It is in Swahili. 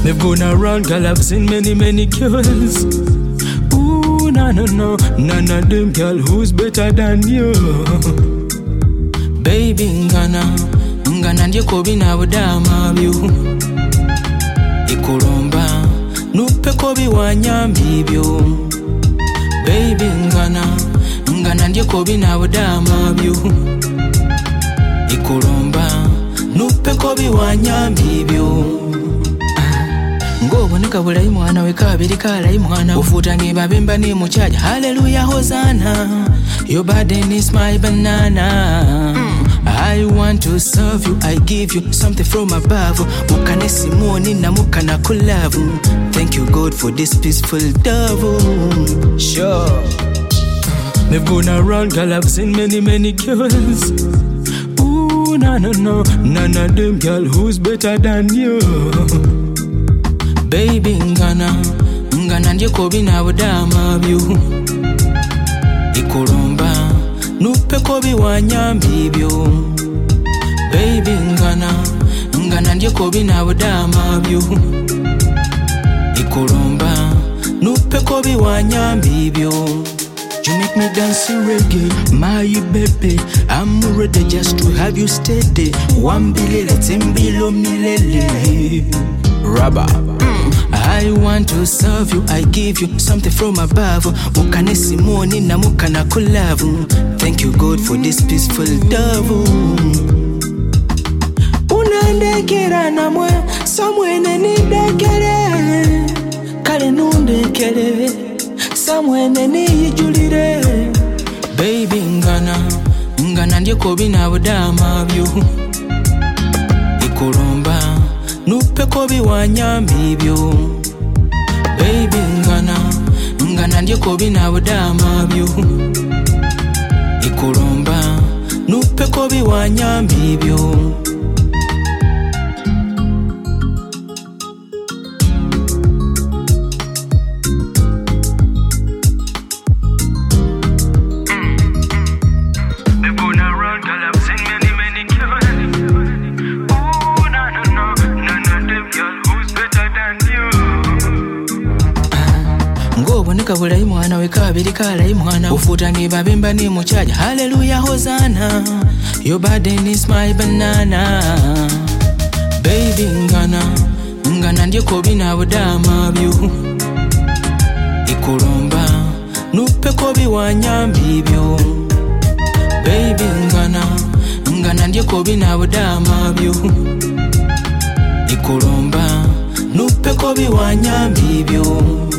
They've gone around, girl, I've seen many girls. Ooh, none of them, girl, who's better than you? Baby, ngana ndiye kobi na budama byo. Ikulomba, nupe kobi wanyambi byo. Baby, ngana ndiye kobi na budama byo. Ikulomba, nupe kobi wanyambi byo. Ngoboneka bulayi mwana we kabiri kalayi mwana ufuta ngibabemba ni muchaja hallelujah hosanna your burden is my banana I want to serve you I give you something from above mukane simoni na mukana kulavu thank you God for this peaceful double sure they've gone around girl I've seen many girls ooh none of them girl who's better than you Baby ngana ndiye kobi na budama byo Ikulomba nupe kobi wanyambi byo Baby ngana ndiye kobi na budama byo Ikulomba nupe kobi wanyambi byo You make me dance reggae, my baby I'm ready just to have you steady Wambilele timbilo milele Rubber I want to serve you, I give you something from above Mukane simoni na mukana kulavu Thank you God for this peaceful double Unandekera namwe, samwene nidekere Kale nundekere, samwene nijulire Baby ngana ndiye kobi na budama byo Ikulomba nupe kobi wanyambi byo Baby ngana ndiye kobi na budama byo Ikulomba nupe kobi wanyambi byo Ngoboneka bulayi mwana we kabiri kalayi mwana ufuta ngibabemba ni muchaja hallelujah hosanna your burden is my banana Baby ngana ndiye kobi na budama byo Ikulomba nupe kobi wanyambi byo Baby ngana ndiye kobi na budama byo Ikulomba nupe kobi wanyambi byo